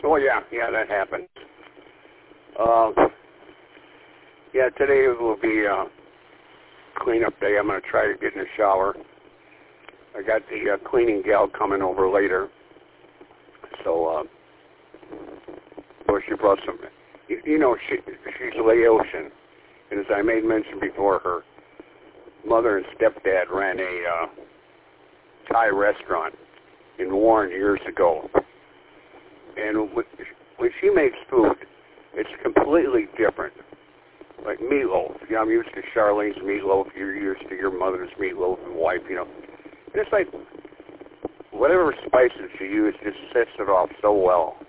Oh, yeah, that happened. Yeah, today will be cleanup day. I'm going to try to get in the shower. I got the cleaning gal coming over later. So, well, she brought some, you know, she's Laotian. And as I made mention before, her mother and stepdad ran a Thai restaurant in Warren years ago. And when she makes food, it's completely different. Like meatloaf. You know, I'm used to Charlene's meatloaf. You're used to your mother's meatloaf and wife, you know. And it's like whatever spices she used just sets it off so well.